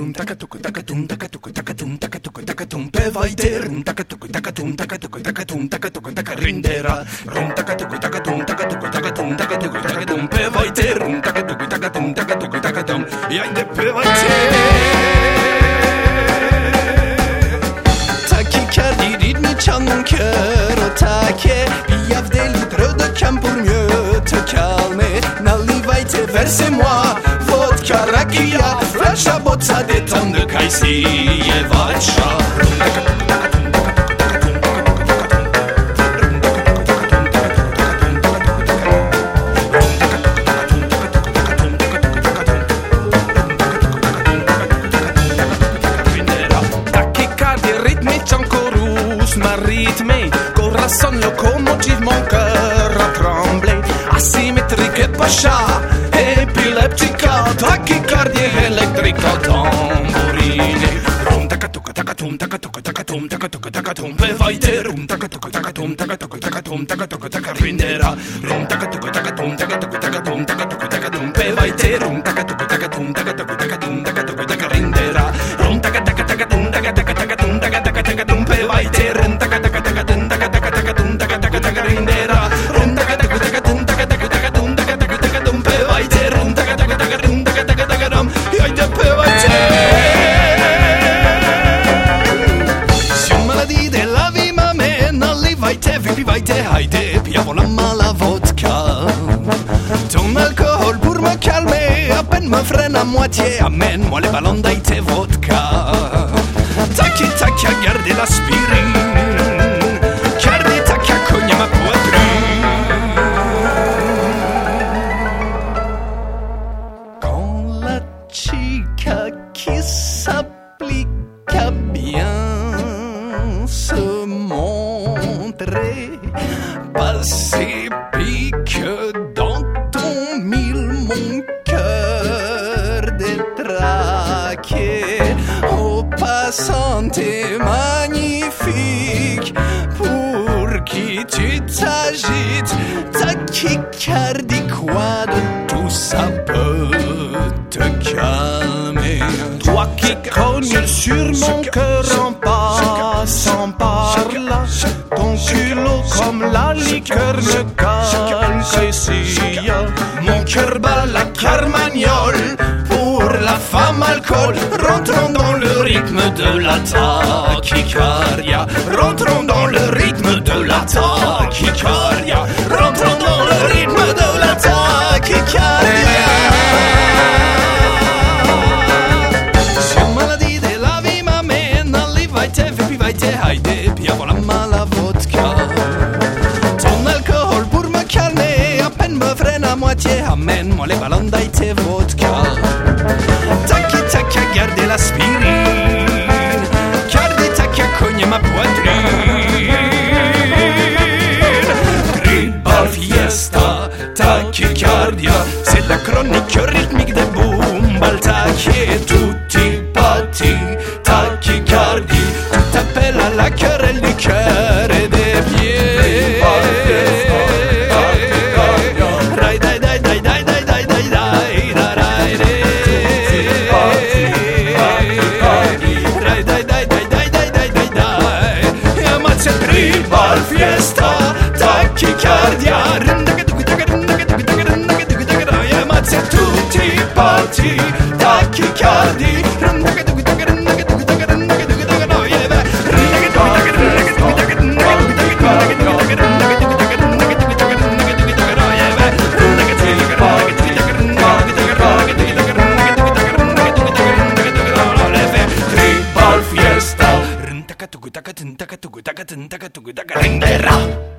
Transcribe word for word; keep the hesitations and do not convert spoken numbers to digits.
rum takatuk takatum takatuk takatum takatuk takatum pevaite rum takatuk takatum takatuk takatum takatuk takarindera rum takatuk takatum takatuk takatum takatuk takatum pevaite rum takatuk takatum takatuk takatum ja de pevaite Takykardi rythme tient mon cœur au taquet. Il y a des litres de cam pour mieux te calmer. Naливайте, versez-moi vodka, rakia, flasha, boca, détente de Kaisi et Vacha. Ma rythmé, corazon locomotive, mon cœur a tremblé. Asymétrique et pacha, épileptica, tachycardie électrique, tambourine. Rum takatuka takatum takatuka takatum takatuka takatum pevaite rum takatuka takatum takatuka takatum takatuka takarindera rum takatuka takatum takatuka takatum takatuka takatum pevaite rum takatuka takatum takatuka takatum takatuka takarindera rum takatuka takatum takatuka takatum takatuka takatum pevaite rum takatuka takatum takatuka takatum takatuka takarindera rum takatuka takatum takatuka takatum takatuka takatum pevaite rum takatuka takatum takatuka takatum ja de pevaite Vypivajte, hajde, piavola la vodka. Ton alcool pour me calmer, à peine me freine à moitié. Amène-moi les ballons d'aïté vodka. Taki taki à garder l'aspirine. Garder taki à cogner ma poitrine. Quand la chica qui s'applique bien se montrer pacifique dans ton mille mon cœur détraqué au passant t'es magnifique pour qui tu t'agites tachycardie quoi de tout ça peut te calmer toi qui cognes sur mon cœur en passant par là ton culot comme la liqueur ne calme qu'ici mon cœur bat la carmagnole pour la femme alcool rentrons dans le rythme de la tachycardia rentrons dans le rythme de la tachycardia rentrons dans le rythme de la tachycardia Haide, piavola la vodka. Ton alcool pour me calmer, à peine me freine à moitié. Amène-moi les ballons d'aïté vodka. Taki taki à garder l'aspirine. Garder taki à cogner ma poitrine. Tribal fiesta, tachycardia. C'est la chronique rythmique des boom baltaquet. Tutti patti, tachycardie. T'appelles à la querelle du cœur et des pieds. Rai dai dai dai dai dai dai dai dai rai Rai dai dai dai dai dai dai dai dai Ammazza tribal fiesta tachycardia Ammazza tutti patti tachycardi Taka tugu taka tin taka tugu taka tin taka tugu taka ring